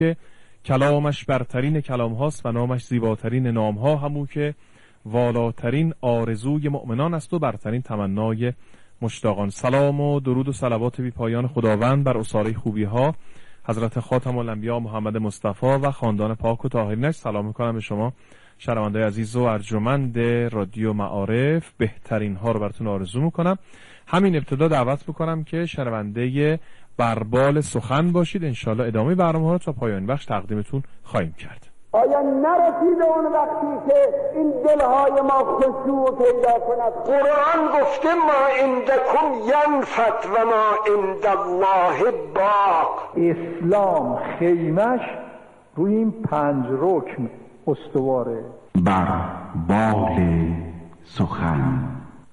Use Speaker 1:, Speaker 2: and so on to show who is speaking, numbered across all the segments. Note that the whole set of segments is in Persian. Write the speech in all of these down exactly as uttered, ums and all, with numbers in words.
Speaker 1: که کلامش برترین کلام هاست و نامش زیباترین نام ها، همون که والاترین آرزوی مؤمنان است و برترین تمنای مشتاقان. سلام و درود و صلوات بی پایان خداوند بر اساره خوبی ها حضرت خاتم الانبیا محمد مصطفی و خاندان پاک و طاهرینش. سلام میکنم به شما شنوندگان عزیز و ارجمند رادیو معارف. بهترین ها رو براتون آرزو میکنم. همین ابتدا دعوت میکنم که شنونده بربال سخن باشید. انشالله ادامه برنامه ها رو تا پایان بخش تقدیمتون خواهیم کرد.
Speaker 2: آیا نرسیده اون وقتی که این دلهای ما خشوع پیدا کند؟ قرآن گفته ما عندکم ینفد و ما عند الله باق.
Speaker 3: اسلام خیمش روی این پنج رکن استواره.
Speaker 4: بر بال سخن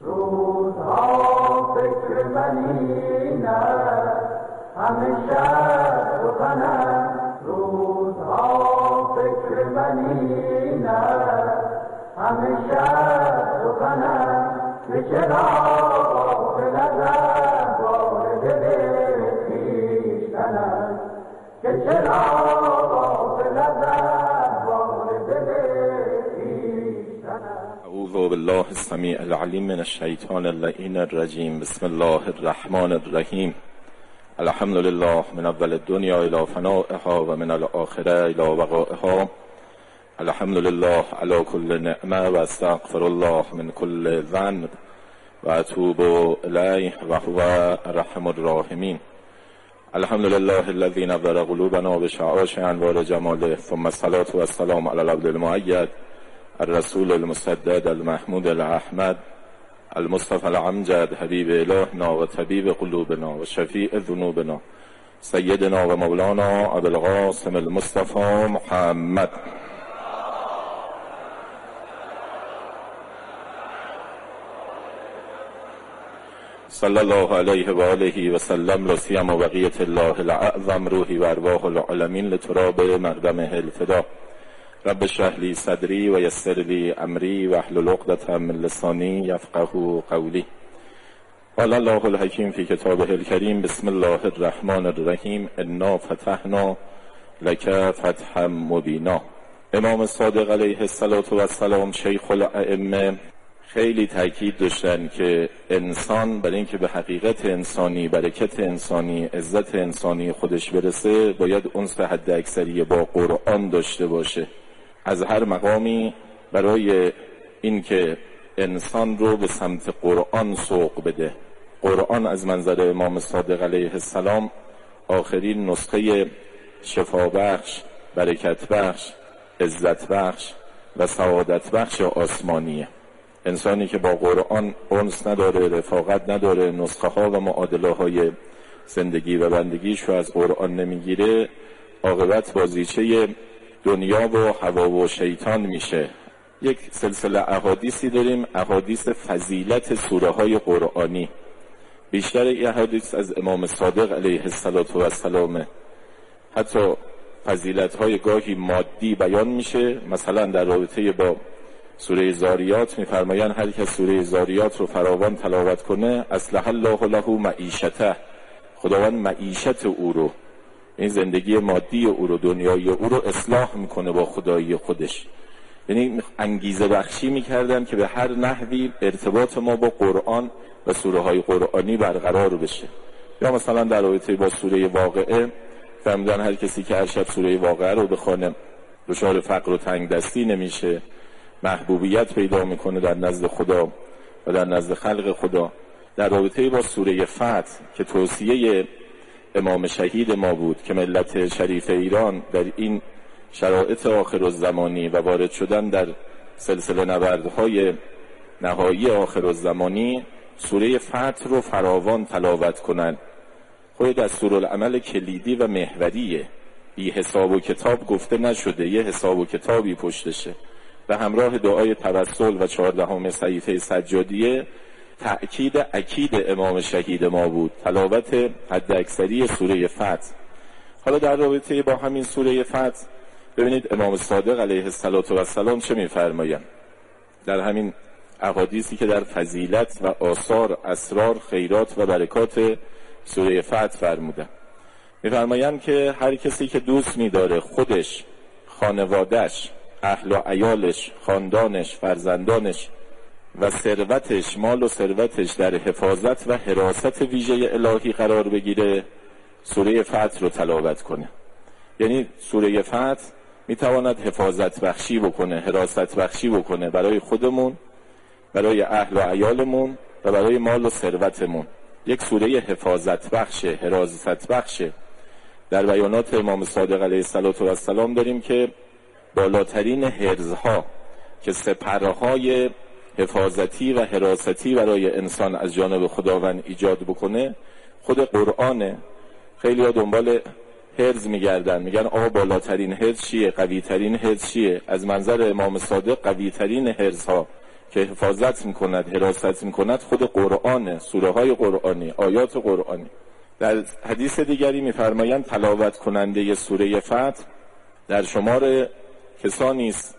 Speaker 2: روزها فکر منی نه همیشه سخنم، روزها فکر منی نه همیشه سخنم، که چرا به نظر وارد خویشتنم، که چرا به نظر وارد خویشتنم.
Speaker 5: اعوذ بالله السمیع العلیم من الشیطان اللعین الرجیم. بسم الله الرحمن الرحیم. الحمد لله من اول الدنیا الى فنائها و من الاخره الى وقائها. الحمد لله على كل نعمه و استغفر الله من كل ذنب و اتوب الیه و هو ارحم الراحمین. الحمد لله الذي نور قلوبنا بشعاع انوار جماله، ثم الصلاة والسلام على العبد المؤید الرسول المسدد المحمود الاحمد المصطفى الامجد حبیب الهنا و طبیب قلوبنا و شفیع ذنوبنا سیدنا و مولانا ابو القاسم المصطفى محمد. صلی الله علیه و آله و سلم. لسیم و بقیت الله الاعظم روحی و ارواح العالمین لتراب مقدمه الفدا. رب اشرح لی صدری و یسر لی امری و احلل عقدة من لسانی یفقهوا قولی. قال الله الحکیم فی کتابه الکریم. بسم الله الرحمن الرحیم. انا فتحنا لک فتحا مبینا. امام صادق علیه السلام شیخ الائمه خیلی تاکید داشتن که انسان برای اینکه به حقیقت انسانی، برکت انسانی، عزت انسانی خودش برسه باید انس حد اکثری با قرآن داشته باشه. از هر مقامی برای اینکه انسان رو به سمت قرآن سوق بده. قرآن از منظر امام صادق علیه السلام آخرین نسخه شفا بخش، برکت بخش، عزت بخش و سعادت بخش آسمانیه. انسانی که با قرآن انس نداره، رفاقت نداره، نسخه ها و معادله های زندگی و بندگیش رو از قرآن نمیگیره، عاقبت بازیچه دنیا و هوا و شیطان میشه. یک سلسله احادیثی داریم، احادیث فضیلت سوره های قرآنی. بیشتر این احادیث از امام صادق علیه السلام. حتی فضیلت های گاهی مادی بیان میشه. مثلا در رابطه با سوره زاریات میفرمایند هر کس سوره زاریات رو فراوان تلاوت کنه اصلح الله له معیشته، خداوند معیشت او رو، این زندگی مادی او رو، دنیای او رو اصلاح میکنه با خدایی خودش. یعنی انگیزه بخشی میکردن که به هر نحوی ارتباط ما با قرآن و سوره های قرآنی برقرار بشه. یا مثلا در رابطه با سوره واقعه فرمودن هر کسی که هر شب سوره واقعه رو بخونه دچار فقر و تنگ دستی نمیشه، محبوبیت پیدا میکنه در نزد خدا و در نزد خلق خدا. در رابطه با سوره فتح که توصیه امام شهید ما بود که ملت شریف ایران در این شرایط آخر الزمانی و وارد شدن در سلسله نبردهای نهایی آخر الزمانی سوره فتح رو فراوان تلاوت کنند. خود دستورالعمل کلیدی و محوریه، بی حساب و کتاب گفته نشده، یه حساب و کتابی پشتشه. و همراه دعای توسل و چهاردهم صحیفه سجادیه تأکید اکید امام شهید ما بود، تلاوت حد اکثری سوره فتح. حالا در رابطه با همین سوره فتح ببینید امام صادق علیه السلام چه می‌فرمایند در همین احادیثی که در فضیلت و آثار، اسرار، خیرات و برکات سوره فتح فرمودند. می‌فرمایند که هر کسی که دوست می‌داره خودش، خانواده‌اش، اهل و عیالش، خاندانش، فرزندانش و ثروتش، مال و ثروتش در حفاظت و حراست ویژه الهی قرار بگیره، سوره فتح رو تلاوت کنه. یعنی سوره فتح میتواند حفاظت بخشی بکنه، حراست بخشی بکنه برای خودمون، برای اهل و عیالمون و برای مال و ثروتمون. یک سوره حفاظت بخشه، حراست بخشه. در بیانات امام صادق علیه السلام داریم که بالاترین حرزها که سپرهای حفاظتی و حراستی برای انسان از جانب خداوند ایجاد بکنه خود قرآنه. خیلی ها دنبال حرز میگردن، میگن آقا بالاترین حرز چیه، قوی ترین حرز چیه؟ از منظر امام صادق قوی ترین حرزها که حفاظت میکند، حراست میکند خود قرآنه، سوره های قرآنی، آیات قرآنی. در حدیث دیگری میفرمایند تلاوت کننده سوره فتح در شمار کسانی است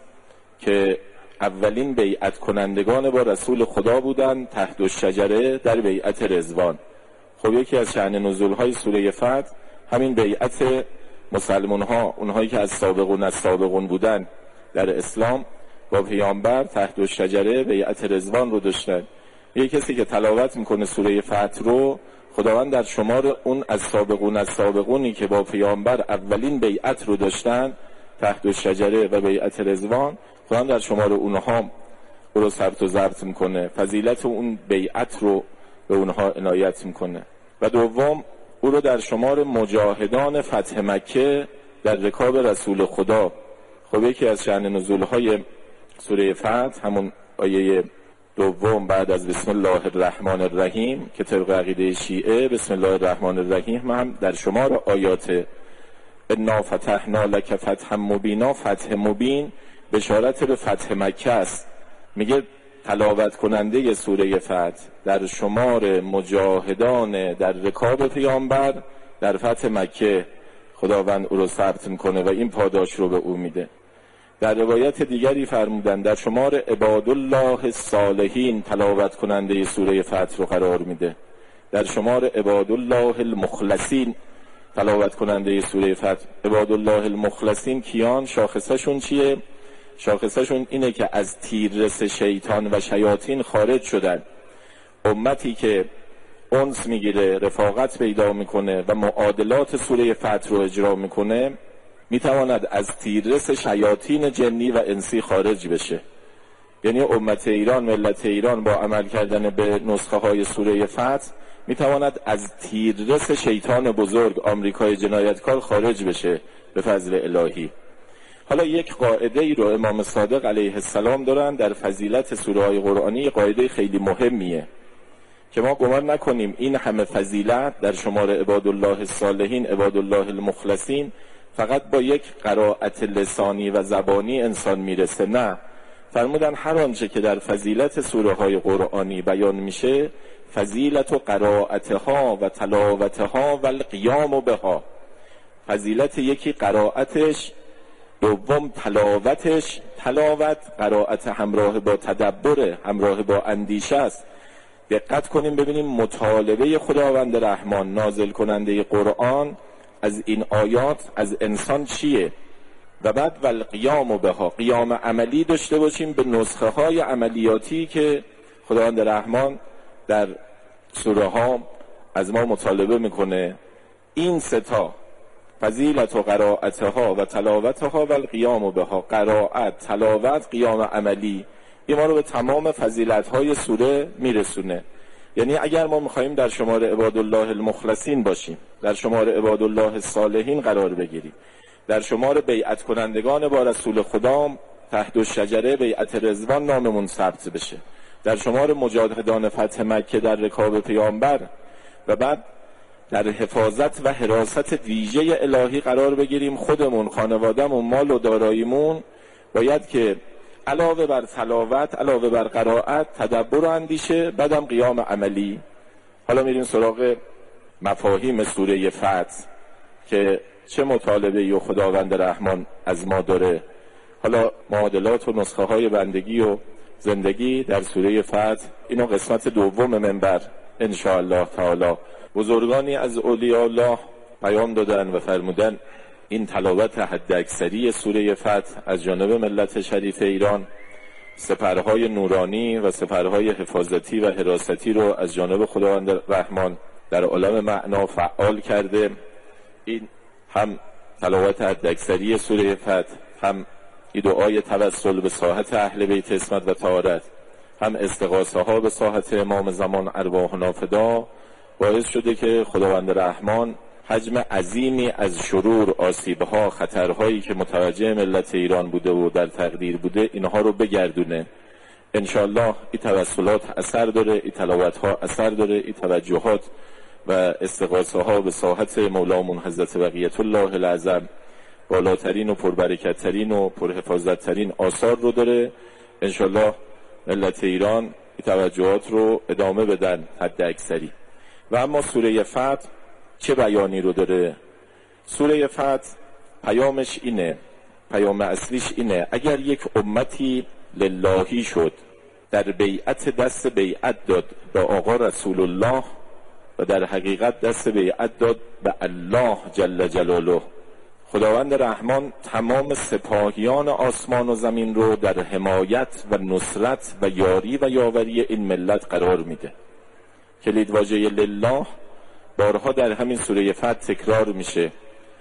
Speaker 5: که اولین بیعت کنندگان با رسول خدا بودند تحت الشجره در بیعت رضوان. خب یکی از شأن نزول های سوره فتح همین بیعت مسلمان ها، اونهایی که از سابقون از سابقون بودن در اسلام با پیامبر تحت الشجره بیعت رضوان رو داشتن. یکی کسی که تلاوت میکنه سوره فتح رو، خداوند در شمار اون از سابقون از سابقونی که با پیامبر اولین بیعت رو داشتن تحت الشجره و بیعت رضوان، خداوند در شمار اونها او رو ثبت و ضبط میکنه، فضیلت اون بیعت رو به اونها عنایت میکنه. و دوم او رو در شمار مجاهدان فتح مکه در رکاب رسول خدا. خب یکی از شأن نزولهای سوره فتح همون آیه دوم بعد از بسم الله الرحمن الرحیم که طبق عقیده شیعه بسم الله الرحمن الرحیم هم در شمار آیات انا فتحنا لک فتحا مبینا، فتح مبین بشارت به فتح مکه است. میگه تلاوت کننده سوره فتح در شمار مجاهدان در رکاب پیامبر در فتح مکه خداوند او رو ثبت میکنه و این پاداش رو به او میده. در روایت دیگری فرمودن در شمار عباد الله الصالحین تلاوت کننده سوره فتح رو قرار میده. در شمار عباد الله المخلصین تلاوت کننده سوره فتح. عباد الله المخلصین کیان؟ شاخصشون چیه؟ شاخصشون اینه که از تیررس شیطان و شیاطین خارج شدن. امتی که انس میگیره، رفاقت پیدا میکنه و معادلات سوره فتح رو اجرا میکنه، میتواند از تیررس شیاطین جنی و انسی خارج بشه. یعنی امت ایران، ملت ایران با عمل کردن به نسخه های سوره فتح میتواند از تیررس شیطان بزرگ آمریکای جنایتکار خارج بشه به فضل الهی. حالا یک قاعده ای رو امام صادق علیه السلام دارن در فضیلت سوره های قرآنی، قاعده خیلی مهمیه که ما گمان نکنیم این همه فضیلت در شمار عباد الله الصالحین، عباد الله المخلصین فقط با یک قرائت لسانی و زبانی انسان میرسه. نه، فرمودن هر آنچه که در فضیلت سوره های قرآنی بیان میشه فضیلت و قرائتها و تلاوتها و القیام بها. فضیلت یکی قرائتش، دوم تلاوتش. تلاوت قرائت همراه با تدبر، همراه با اندیشه است. دقت کنیم ببینیم مطالبه خداوند رحمان نازل کننده قرآن از این آیات از انسان چیه. و بعد والقیام بها، قیام عملی داشته باشیم به نسخه های عملیاتی که خداوند رحمان در سوره ها از ما مطالبه میکنه. این ستا فضیلت و قرائتها و تلاوتها و القیام بها، قرائت، تلاوت، قیام عملی، این ما رو به تمام فضیلت های سوره میرسونه. یعنی اگر ما میخواییم در شمار عباد الله المخلصین باشیم، در شمار عباد الله الصالحین قرار بگیریم، در شمار بیعت کنندگان با رسول خدا تحت الشجره بیعت رضوان ناممون ثبت بشه، در شمار مجاهدان فتح مکه در رکاب پیامبر و بعد در حفاظت و حراست ویژه الهی قرار بگیریم، خودمون، خانوادهمون، مال و داراییمون باید که علاوه بر تلاوت، علاوه بر قرائت، تدبر و اندیشه، بعدم قیام عملی. حالا میریم سراغ مفاهیم سوره فتح که چه مطالبه و خداوند رحمان از ما داره. حالا معادلات و نسخه های بندگی و زندگی در سوره فتح، اینو قسمت دوم منبر ان شاء الله تعالی. بزرگانی از اولیاء الله پیام دادن و فرمودن این تلاوت حداکثری سوره فتح از جانب ملت شریف ایران سپرهای نورانی و سپرهای حفاظتی و حراستی رو از جانب خداوند رحمان در عالم معنا فعال کرده. این هم تلاوت حداکثری سوره فتح، هم این دعای توسل به ساحت اهل بیت عصمت و طهارت، هم استغاثه ها به ساحت امام زمان ارواحنا فدا باعث شده که خداوند رحمان حجم عظیمی از شرور، آسیبها، خطرهایی که متوجه ملت ایران بوده و در تقدیر بوده اینها رو بگردونه. انشالله این توسلات اثر داره، این تلاوت ها اثر داره، این توجهات و استغاثه ها به ساحت مولامون حضرت بقیت الله العظم بالاترین و پربرکتترین و پرحفاظتترین آثار رو داره. انشالله ملت ایران این توجهات رو ادامه بدن حد اکثری. و اما سوره فتح چه بیانی رو داره؟ سوره فتح پیامش اینه، پیام اصلیش اینه اگر یک امتی للهی شد، در بیعت دست بیعت داد به آقا رسول الله و در حقیقت دست بیعت داد به الله جل جلاله، خداوند رحمان تمام سپاهیان آسمان و زمین رو در حمایت و نصرت و یاری و یاوری این ملت قرار میده. کلید واژه لله بارها در همین سوره فتح تکرار میشه،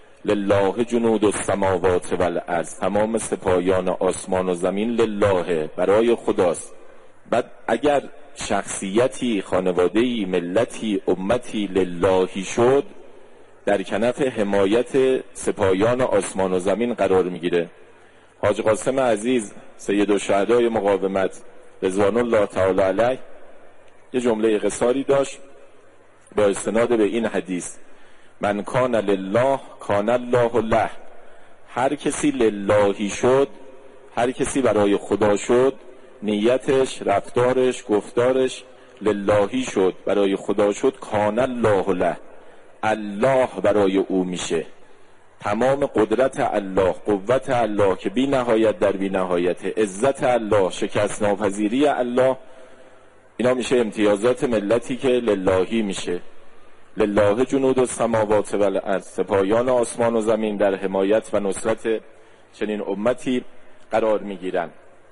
Speaker 5: لله جنود السماوات والارض، تمام سپاهیان آسمان و زمین لله، برای خداست. بعد اگر شخصیتی، خانواده‌ای، ملتی، امتی للهی شد، در کنف حمایت سپاهیان آسمان و زمین قرار میگیره. حاج قاسم عزیز سید الشهدای مقاومت رضوان الله تعالی علیه یه جمله قصاری داشت با استناد به این حدیث، من کان لله کان الله له. هر کسی للهی شد، هر کسی برای خدا شد، نیتش، رفتارش، گفتارش للهی شد، برای خدا شد، کان الله له، الله برای او میشه. تمام قدرت الله، قوت الله که بی نهایت در بی نهایت، عزت الله، شکست ناپذیری الله، اینا میشه امتیازات ملتی که للهی میشه. لله جنود السماوات والارض، سپاهیان آسمان و زمین در حمایت و نصرت چنین امتی قرار میگیرن.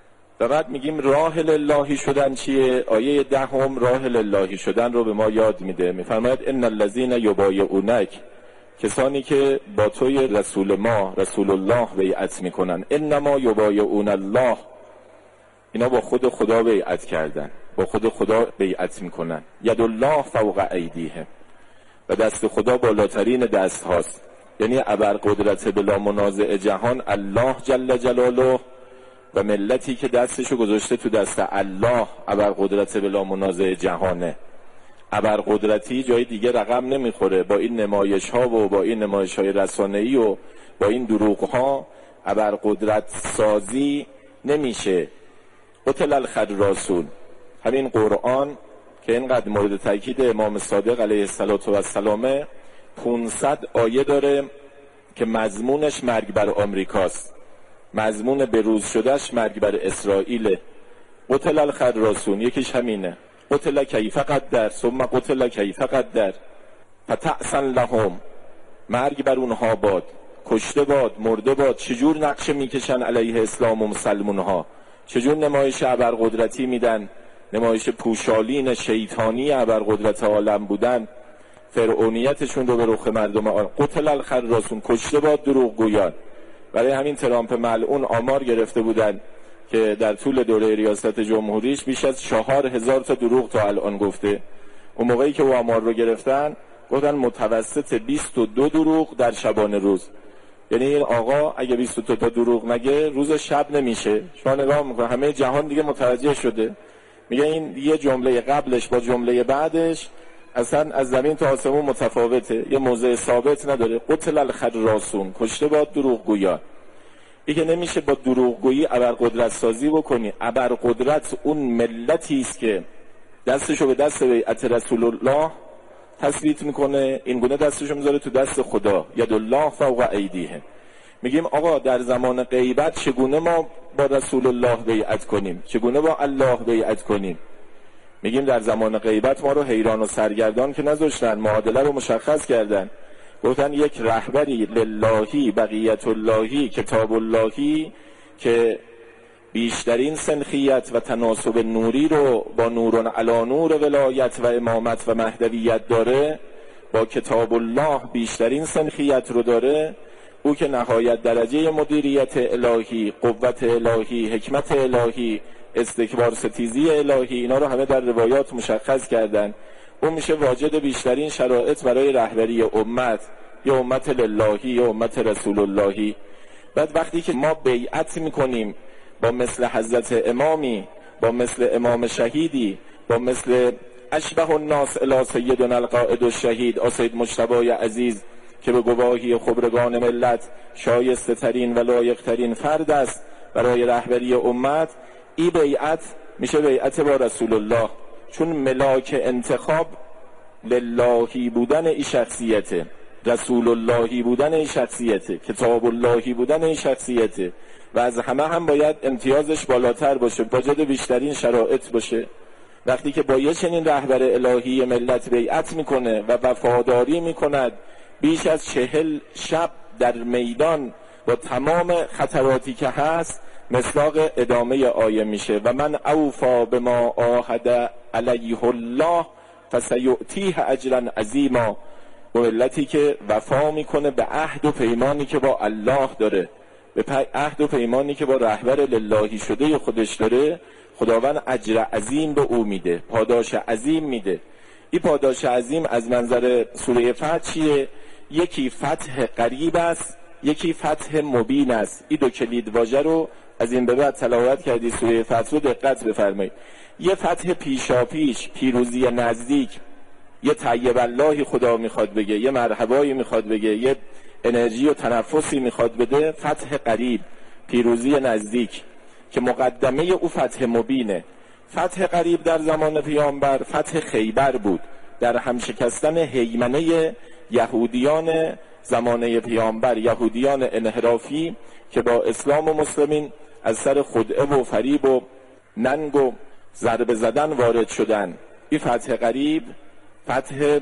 Speaker 5: و بعد میگیم راه للهی شدن چیه؟ آیه دهم راه للهی شدن رو به ما یاد میده. میفرماید ان الذین یبایعونک، کسانی که با توی رسول ما رسول الله بیعت میکنن، انما یبایعون الله، اینا با خود خدا بیعت کردن، با خود خدا بیعت میکنن. ید الله فوق ایدیهم، و دست خدا بالاترین دست هاست، یعنی ابرقدرت بلا منازع جهان الله جل جلاله، و ملتی که دستشو گذاشته تو دست الله ابرقدرت بلا منازع جهانه. ابرقدرتی جای دیگه رقم نمیخوره. با این نمایش ها و با این نمایش های رسانه‌ای و با این دروغ ها ابرقدرت سازی نمیشه. قتل الخراسون، همین قرآن که اینقدر مورد تاکید امام صادق علیه السلام، پانصد آیه داره که مضمونش مرگ بر آمریکاست، مضمون بروز شدهش مرگ بر اسرائیل. قتل الخراسون یکیش همینه، قتل کیف قدر ثم قتل کیف قدر فتأسا لهم، مرگ بر اونها باد، کشته باد، مرده باد. چجور نقشه میکشن علیه اسلام و مسلمون ها، چجور نمایش ابرقدرتی میدن، نمایش پوشالین شیطانی ابرقدرت عالم بودن، فرعونیتشون رو به رخ مردم آن. قتل الخراسون، کشته باد دروغ گویان. برای همین ترامپ ملعون آمار گرفته بودن که در طول دوره ریاست جمهوریش بیش از چهار هزار تا دروغ تا الان گفته. اون موقعی که او آمار رو گرفتن گفتن متوسط بیست و دو دروغ در شبانه روز. یعنی این آقا اگه بیست و دو تا دروغ نگه روز شب نمیشه. شما نگاه میکنه همه جهان دیگه متوجه شده، میگه این یه جمله قبلش با جمله بعدش اصلا از زمین تا آسمون متفاوته، یه موضع ثابت نداره. قتل الخراسون، کشته باد دروغ گویان. دیگه نمیشه با دروغگویی ابرقدرت سازی بکنی. ابرقدرت اون ملتی است که دستشو به دست بیعت رسول الله تثبیت میکنه، این گونه دستشو میذاره تو دست خدا. ید الله فوق ایدیهم. میگیم آقا در زمان غیبت چگونه ما با رسول الله بیعت کنیم، چگونه با الله بیعت کنیم؟ میگیم در زمان غیبت ما رو حیران و سرگردان که نذاشتن، معادله رو مشخص کردن. گفتن یک رهبری للهی بقیت اللهی کتاب اللهی که بیشترین سنخیت و تناسب نوری رو با نورون علی نور ولایت و امامت و مهدویت داره، با کتاب الله بیشترین سنخیت رو داره، او که نهایت درجه مدیریت الهی، قوت الهی، حکمت الهی، استکبار ستیزی الهی، اینا رو همه در روایات مشخص کردن. اون میشه واجد بیشترین شرایط برای رهبری امت، یا امت للهی یا امت رسول اللهی. بعد وقتی که ما بیعت میکنیم با مثل حضرت امامی، با مثل امام شهیدی، با مثل اشبه الناس الی سیدنا القائد الشهید آسید مجتبی عزیز که به گواهی خبرگان ملت شایسته ترین و لایق ترین فرد است برای رهبری امت، این بیعت میشه بیعت با رسول الله، چون ملاک انتخاب للهی بودن این شخصیته، رسول اللهی بودن این شخصیته، کتاب اللهی بودن این شخصیته و از همه هم باید امتیازش بالاتر باشه، واجد بیشترین شرایط باشه. وقتی که با یه چنین رهبر الهی ملت بیعت میکنه و وفاداری میکند بیش از چهل شب در میدان با تمام خطراتی که هست، مصداق ادامه آیه میشه و من اوفا بما عاهد علیه الله فسیؤتیه اجرا عظیما. و ملتی که وفا میکنه به عهد و پیمانی که با الله داره، به عهد و پیمانی که با رهبر للهی شده خودش داره، خداوند اجر عظیم به او میده، پاداش عظیم میده. این پاداش عظیم از منظر سوره فتح چیه؟ یکی فتح قریب است، یکی فتح مبین است. این دو کلید واژه رو از این به بعد تلاوت کردی سوره فتح رو دقت بفرمایید. یه فتح پیشا پیش، پیروزی نزدیک، یه طیب اللهی خدا میخواد بگه، یه مرحبایی میخواد بگه، یه انرژی و تنفسی میخواد بده. فتح قریب، پیروزی نزدیک که مقدمه او فتح مبینه. فتح قریب در زمان پیامبر فتح خیبر بود، در همشکستن هیمنه یهودیان زمانه پیامبر، یهودیان انحرافی که با اسلام و مسلمین از سر خدعه و فریب و ننگ و ضربه زدن وارد شدن. این فتح قریب فتح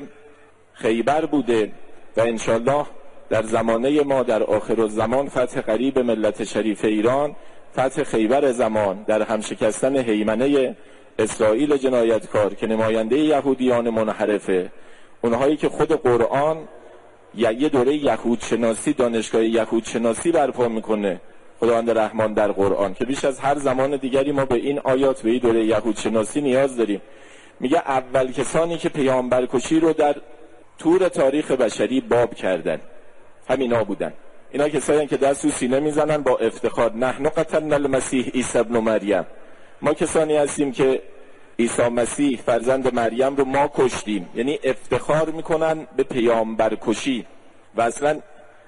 Speaker 5: خیبر بوده و انشالله در زمانه ما در آخر الزمان فتح قریب ملت شریف ایران، فتح خیبر زمان در همشکستن هیمنه اسرائیل جنایتکار که نماینده یهودیان منحرفه، اونهایی که خود قرآن یا یه دوره یهود شناسی، دانشگاه یهود شناسی برپا میکنه خداوند رحمان در قرآن، که بیش از هر زمان دیگری ما به این آیات، به این دوره یهود شناسی نیاز داریم. میگه اول کسانی که پیامبرکشی رو در طور تاریخ بشری باب کردن همینا بودن. اینا کسایی که دست و سینه میزنن با افتخار، نحن قتلنا المسیح عیسی ابن مریم، ما کسانی هستیم که عیسی مسیح فرزند مریم رو ما کشتیم، یعنی افتخار میکنن به پیامبرکشی. و اصلا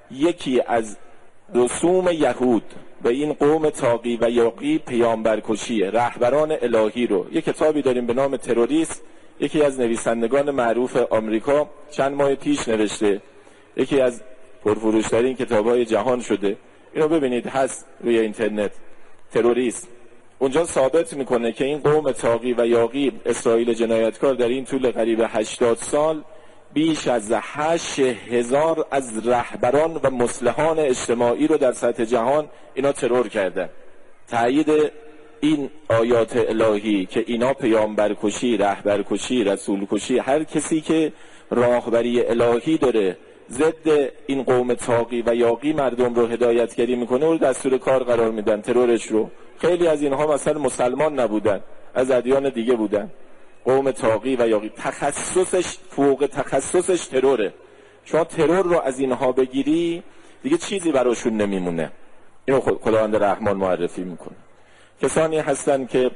Speaker 5: یکی از رسوم یهود و این قوم طاغی و یاغی پیامبرکشیه، رهبران الهی رو. یک کتابی داریم به نام تروریست، یکی از نویسندگان معروف آمریکا چند ماه پیش نوشته، یکی از پرفروشترین کتاب‌های جهان شده. اینو ببینید، هست روی اینترنت، تروریست. اونجا ثابت میکنه که این قوم طاغی و یاغی اسرائیل جنایتکار در این طول قریب هشتاد سال بیش از هشت هزار از رهبران و مصلحان اجتماعی رو در سطح جهان اینا ترور کردن. تایید این آیات الهی که اینا پیامبرکشی، رهبرکشی، رسولکشی، هر کسی که راهبری الهی داره ضد این قوم طاغی و یاغی مردم رو هدایتگری میکنه و دستور کار قرار میدن، ترورش رو. خیلی از اینها مثلا مسلمان نبودن، از ادیان دیگه بودن. قوم طاغی و یاغی تخصصش، فوق تخصصش تروره. شما ترور رو از اینها بگیری دیگه چیزی براشون نمیمونه. اینو خداوند رحمان معرفی میکنه. کسانی هستن که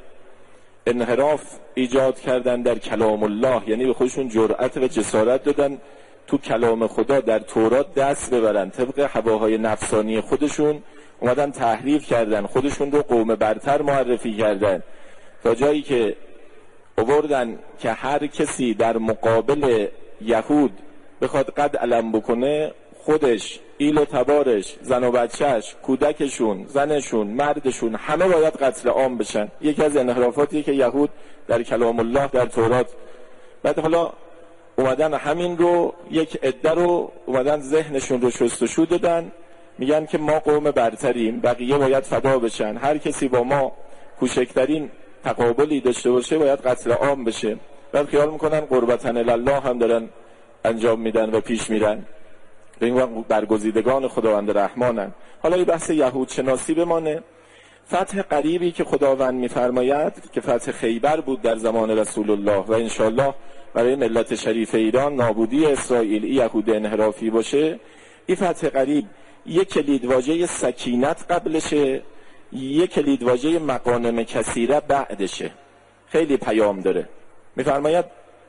Speaker 5: انحراف ایجاد کردن در کلام الله، یعنی به خودشون جرأت و جسارت دادن تو کلام خدا در تورات دست ببرن، طبق هواهای نفسانی خودشون اومدن تحریف کردن، خودشون رو قوم برتر معرفی کردن، تا جایی که آوردن که هر کسی در مقابل یهود بخواد قد علم بکنه، خودش، ایل و تبارش، زن و بچهش، کودکشون، زنشون، مردشون، همه باید قتل عام بشن. یکی از انحرافاتی که یهود در کلام الله در تورات. بعد حالا اومدن همین رو یک عده رو اومدن ذهنشون رو شستشو دادن، میگن که ما قوم برتریم، بقیه باید فدا بشن، هر کسی با ما کوچکترین تقابلی داشته باشه باید قتل عام بشه. بعد خیال میکنن قربتن الله هم دارن انجام میدن و پیش میرن، به این وقت برگزیدگان خداوند رحمانن. حالا این بحث یهود شناسی بمانه. فتح قریبی که خداوند میفرماید که فتح خیبر بود در زمان رسول الله و انشالله برای ملت شریف ایران نابودی اسرائیل یهود انحرافی باشه، این فتح قریب یک کلیدواژه سکینت قبلشه، یک کلیدواژه مغانم کثیره بعدشه. خیلی پیام داره. میفرماید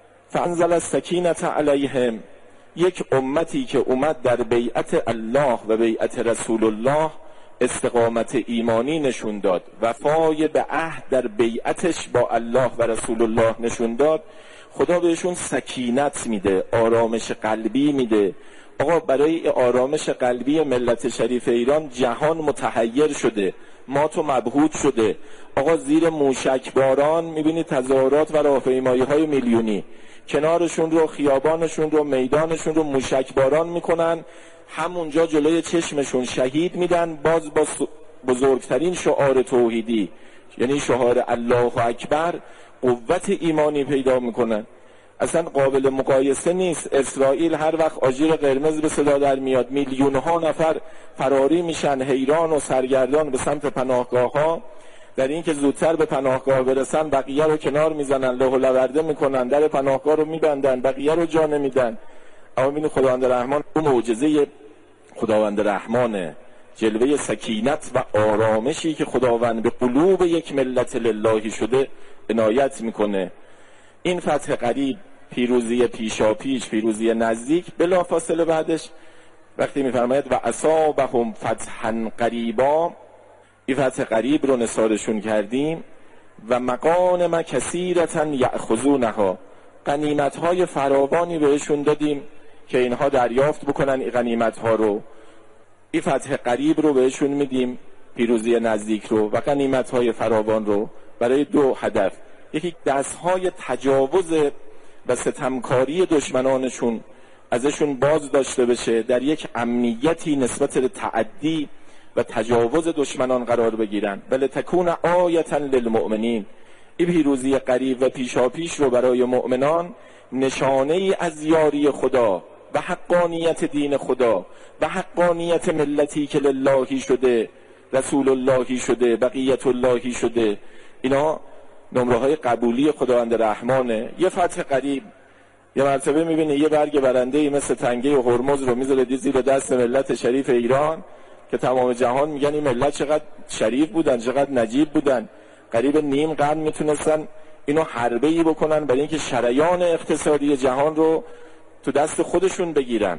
Speaker 5: فانزل السکینة علیهم، یک امتی که اومد در بیعت الله و بیعت رسول الله استقامت ایمانی نشون داد، وفای به عهد در بیعتش با الله و رسول الله نشون داد، خدا بهشون سکینت میده، آرامش قلبی میده. آقا برای آرامش قلبی ملت شریف ایران جهان متحیر شده، ما تو مبهوت شده. آقا زیر موشک باران میبینی تظاهرات و راهپیمایی های میلیونی، کنارشون رو، خیابانشون رو، میدانشون رو موشک باران میکنن، همونجا جلوی چشمشون شهید میدن، باز با بزرگترین شعار توحیدی یعنی شعار الله اکبر قوت ایمانی پیدا میکنن. اصلا قابل مقایسه نیست. اسرائیل هر وقت آژیر قرمز به صدا در میاد میلیون ها نفر فراری میشن حیران و سرگردان به سمت پناهگاه ها، در این که زودتر به پناهگاه برسن بقیه رو کنار میزنن، له و لورده میکنن، در پناهگاه رو میبندن، بقیه رو جا نمیدن. اما ببین خداوند رحمان اون معجزه خداوند رحمانه، جلوه سکینت و آرامشی که خداوند به قلوب یک ملت للهی شده عنایت میکنه. این فتح قریب، پیروزی پیشا پیش، پیروزی نزدیک، بلافاصله بعدش وقتی میفرماید و اصابهم فتحا قریبا، این فتح قریب رو نثارشون کردیم و مغانم کثیرة یأخذونها، غنیمت‌های فراوانی بهشون دادیم که اینها دریافت بکنن این غنیمت‌ها رو. این فتح قریب رو بهشون میدیم، پیروزی نزدیک رو و غنیمت‌های فراوان رو، برای دو هدف. یکی دستهای تجاوز و ستمکاری دشمنانشون ازشون باز داشته بشه، در یک امنیتی نسبت به تعدی و تجاوز دشمنان قرار بگیرن. بل تکون آیة للمؤمنین، این پیروزی قریب و پیشاپیش رو برای مؤمنان نشانه ای از یاری خدا و حقانیت دین خدا و حقانیت ملتی که للهی شده، رسول اللهی شده، بقیت اللهی شده. اینا نمره های قبولی خداوند رحمانه. یه فتح قریب یه مرتبه میبینی یه برگ برنده‌ای مثل تنگه و هرمز رو میذاره زیر دست ملت شریف ایران که تمام جهان میگن این ملت چقدر شریف بودن، چقدر نجیب بودن. قریب نیم قرن میتونستن اینو حربه‌ای بکنن برای اینکه شریان اقتصادی جهان رو تو دست خودشون بگیرن،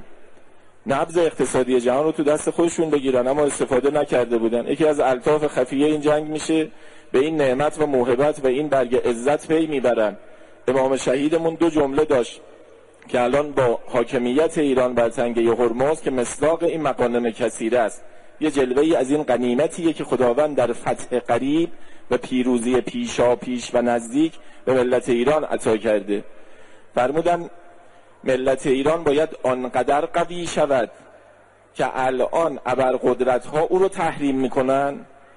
Speaker 5: نبض اقتصادی جهان رو تو دست خودشون بگیرن، اما استفاده نکرده بودن. یکی از الطاف خفیه این جنگ میشه به این نعمت و موهبت و این برگ عزت پی میبرن. امام شهیدمون دو جمله داشت که الان با حاکمیت ایران بر تنگه هرمز که مصداق این مغانم کثیره است، یه جلوه‌ای از این غنیمتیه که خداوند در فتح قریب و پیروزی پیشا پیش و نزدیک به ملت ایران عطا کرده. فرمودن ملت ایران باید آنقدر قوی شود که الان ابرقدرت‌ها او رو تحریم میکنن،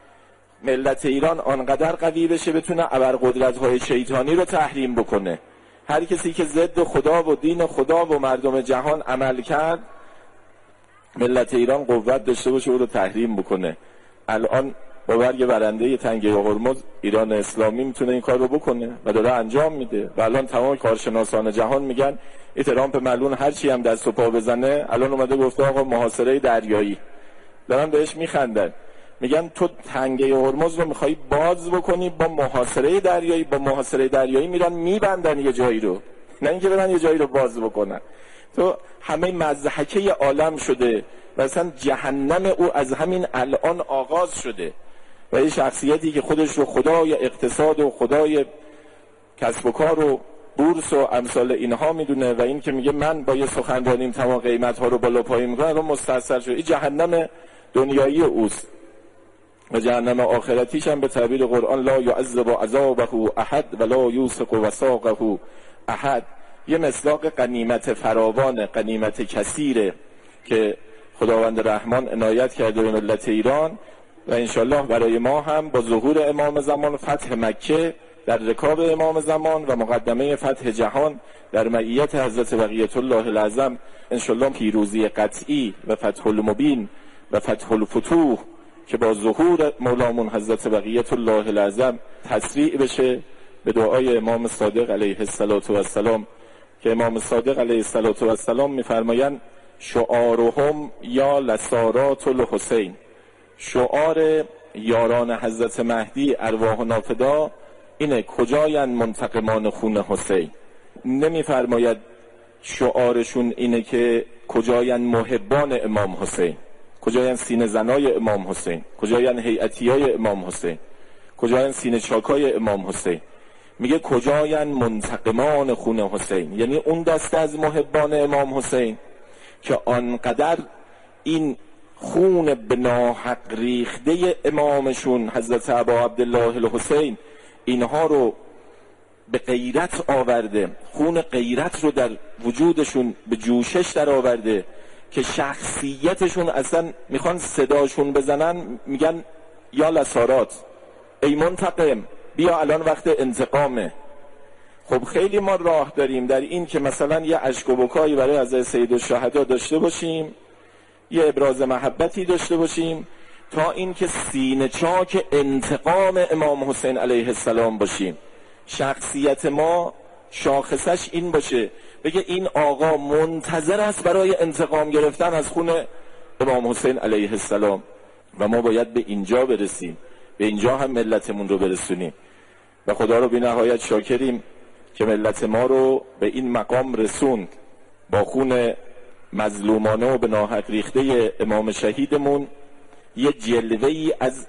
Speaker 5: ملت ایران آنقدر قوی بشه بتونه ابرقدرت‌های شیطانی رو تحریم بکنه. هر کسی که ضد خدا و دین خدا و مردم جهان عمل کرد، ملت ایران قوت داشته باشه او رو تحریم بکنه. الان با برگ برنده تنگه هرمز ایران اسلامی میتونه این کار رو بکنه و داره انجام میده. و الان تمام کارشناسان جهان میگن این ترامپ ملعون هر چی هم دست و پا بزنه، الان اومده گفته آقا محاصره دریایی، دارن بهش میخندن، میگن تو تنگه هرمز رو میخوای باز بکنی با محاصره دریایی. با محاصره دریایی میرن میبندن یه جایی رو، نه اینکه برن یه جایی رو باز بکنن. تو همه مضحکه عالم شده و اصلا جهنم او از همین الان آغاز شده. و یه شخصیتی که خودش رو خدای اقتصاد و خدای کسب و کار و بورس و امثال اینها میدونه و این که میگه من با یه سخنرانیم تمام قیمت ها رو بالا پایین میکنه، الان مستحصل شده. این جهنم دنیایی اوست و جهنم آخرتیش هم به تعبیر قرآن لا یعذب عذابه احد ولا یوثق وثاقه احد. یه مصداق غنیمت فراوان، غنیمت کثیره که خداوند رحمان عنایت کرده به ملت ایران و انشالله برای ما هم با ظهور امام زمان، فتح مکه در رکاب امام زمان و مقدمه فتح جهان در معیت حضرت بقیت الله العظم انشالله پیروزی قطعی و فتح المبین و فتح الفتوح که با ظهور مولامون حضرت بقیت الله العظم تسریع بشه به دعای امام صادق علیه السلام که امام صادق علیه السلام میفرمایند شعارهم یا لسارات الحسین، شعار یاران حضرت مهدی ارواح نافدا اینه کجایند منتقمان خون حسین. نمیفرماید شعارشون اینه که کجایند محبان امام حسین، کجایند سینه زنای امام حسین، کجایند هیئتیای امام حسین، کجایند سینه چاکای امام حسین. میگه کجایند منتقمان خون حسین، یعنی اون دسته از محبان امام حسین که آنقدر این خون به ناحق ریخته امامشون حضرت ابا عبدالله الحسین اینها رو به غیرت آورده، خون غیرت رو در وجودشون به جوشش در آورده که شخصیتشون اصلا میخوان صداشون بزنن میگن یا لسارات، ای منتقم بیا الان وقت انتقامه. خب خیلی ما راه داریم در این که مثلا یه اشک و بکایی برای حضرت سیدالشهدا داشته باشیم، یه ابراز محبتی داشته باشیم تا این که سینه چاک انتقام امام حسین علیه السلام باشیم. شخصیت ما شاخصش این باشه بگه این آقا منتظر است برای انتقام گرفتن از خون امام حسین علیه السلام و ما باید به اینجا برسیم، به اینجا هم ملتمون رو برسونیم و خدا رو بی نهایت شاکریم که ملت ما رو به این مقام رسوند با خون مظلومانه و به ناحق ریخته امام شهیدمون یه جلوه‌ای از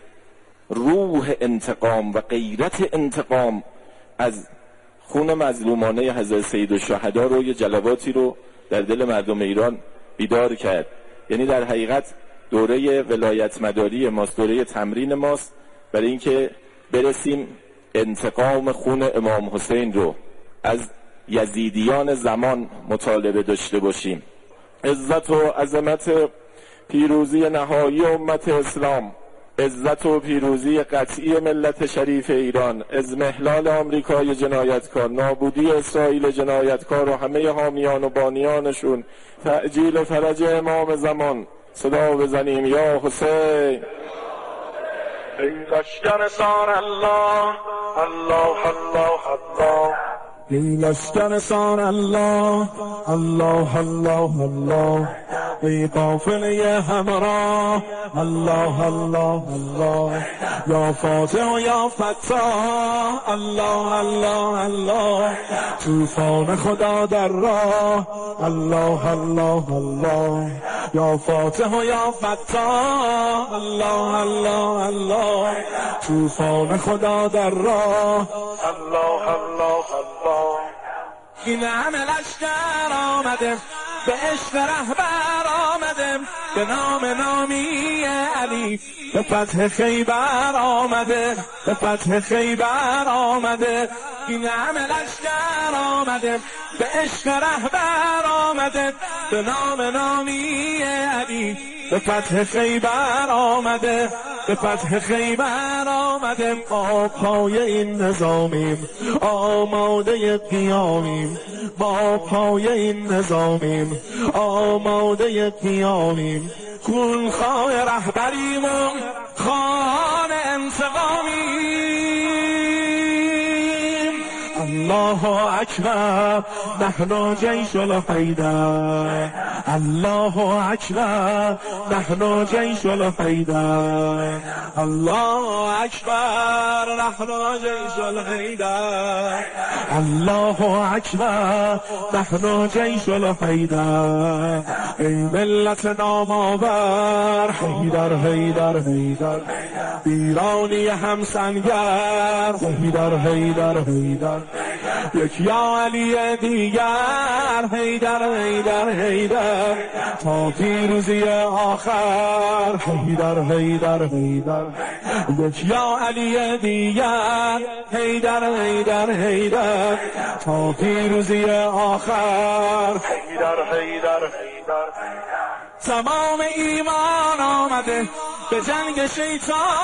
Speaker 5: روح انتقام و غیرت انتقام از خون مظلومانه حضرت سیدالشهدا رو، یه جلواتی رو در دل مردم ایران بیدار کرد. یعنی در حقیقت دوره ولایت مداری ماست، دوره تمرین ماست برای اینکه برسیم انتقام خون امام حسین رو از یزیدیان زمان مطالبه داشته باشیم. عزت و عظمت پیروزی نهایی امت اسلام، عزت و پیروزی قطعی ملت شریف ایران، اضمحلال آمریکای جنایتکار، نابودی اسرائیل جنایتکار و همه حامیان و بانیانشون، تعجیل فرج امام زمان. صدا بزنیم یا حسین.
Speaker 2: ای لشکر سار الله الله الله الله، ای لشکر سار الله الله الله الله، ای قافله همراه الله الله الله، یا فاتح و یا فتاح الله الله الله، طوفان خدا در راه الله الله الله، یا فاتح و یا فتاح الله الله الله، طوفان خدا در راه الله الله الله. این همه لشکر آمده به عشق رهبر آمده، به نام نامی علی به فتح خیبر آمده، به فتح خیبر آمده. این همه لشکر آمده به عشق رهبر آمده، به نام نامی علی به فتح خیبر آمده، به فتح خیبر آمده. ما پای این نظامیم آماده قیامیم، ما پای این نظامیم آماده قیامیم، خونخواه رهبریم و خان انتقامیم. الله اکبر نحن جیش الحیدر، الله اکبر نحن جیش الحیدر، الله اکبر نحن جیش الحیدر، الله اکبر نحن جیش الحیدر. ای ملت نامآور حیدر حیدر حیدر، ایرانی همسنگر حیدر حیدر حیدر،
Speaker 6: یک یا علی دیگر، حیدر حیدر حیدر تا پیروزی آخر، حیدر حیدر حیدر. یک یا علی دیگر، حیدر حیدر حیدر تا پیروزی آخر، حیدر حیدر حیدر. تمام ایمان آمده به جنگ شیطان.